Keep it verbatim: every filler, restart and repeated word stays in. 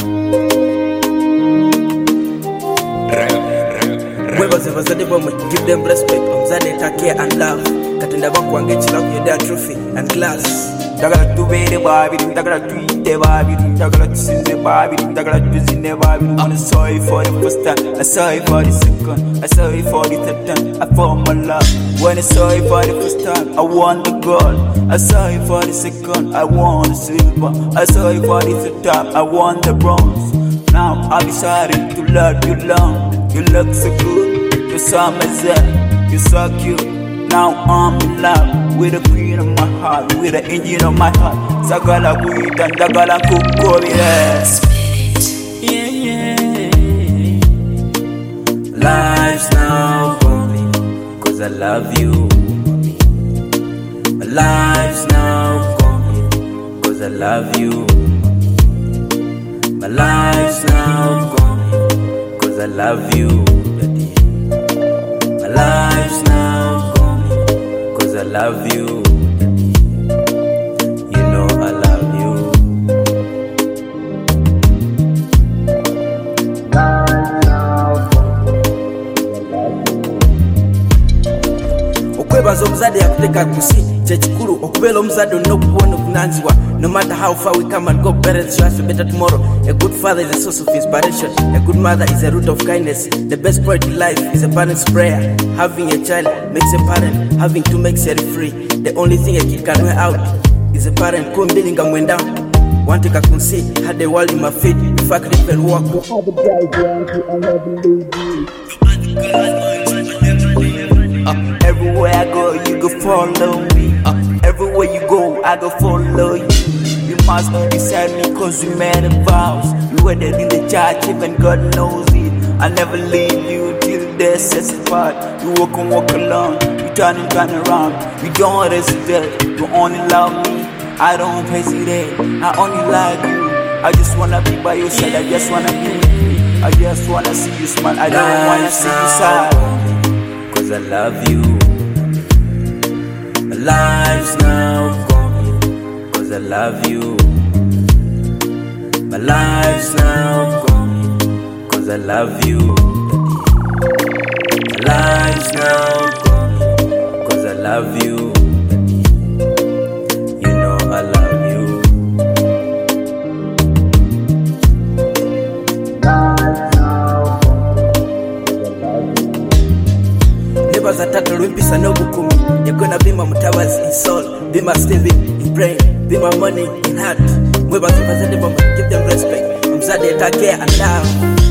Webers ever said the give them respect. Omzade take care and love. Katenda banku angechi love you their trophy and glass. Dagala tu be the baby, dagala tu eat the baby, dagala tu sin the baby, dagala tu sin the baby. I'm sorry for the first time, I'm sorry for the second, I'm sorry for the third time. I found my love. When I'm sorry for the first time, I want the gold. I'm sorry for the second, I want the silver. I'm sorry for the third time, I want the bronze. Now I'll be sorry to love you long. You look so good, you're so amazing, you're so cute. Now I'm in love with the queen of my heart, with the engine of my heart. Sagala guita and dagala kuko, yes. Yeah, yeah. Life's now complete, cause I love you. My life's now complete, cause I love you. My life's now complete, cause I love you. My life's now complete, cause I love you. You know I love you. Okwebaza omuzadde yakuteka kusi kyekikulu okubeera omuzadde olina okuwona obuvunaanyizibwa. No matter how far we come and go, better is for better tomorrow. A good father is a source of inspiration. A good mother is a root of kindness. The best part in life is a parent's prayer. Having a child makes a parent. Having two makes a free. The only thing a kid can wear out is a parent. Kumbilinga mwenda wanteka kunsi had the world in my feet. If I could even walk uh, everywhere I go, you go follow me. uh, Everywhere you go, I go follow you. You must be beside me cause we made a vows. You were there in the church, even God knows it. I'll never leave you till death sets us apart. You walk and walk alone, you turn and turn around. You don't hesitate, you only love me. I don't hesitate, I only love you. I just wanna be by your side, I just wanna be with you. I just wanna see you smile, I don't wanna see you sad. Cause I love you. My life's now complete, cause I love you. My life's now complete, cause I love you. My life's now complete, cause I love you. You know I love you. Neighbors are tatu rumpisa no bukumi. You're gonna be my mutawazi in soul, be my Steven in brain, be my money in heart. Mweba zivazade bomba, give them respect. Mzade take care and love.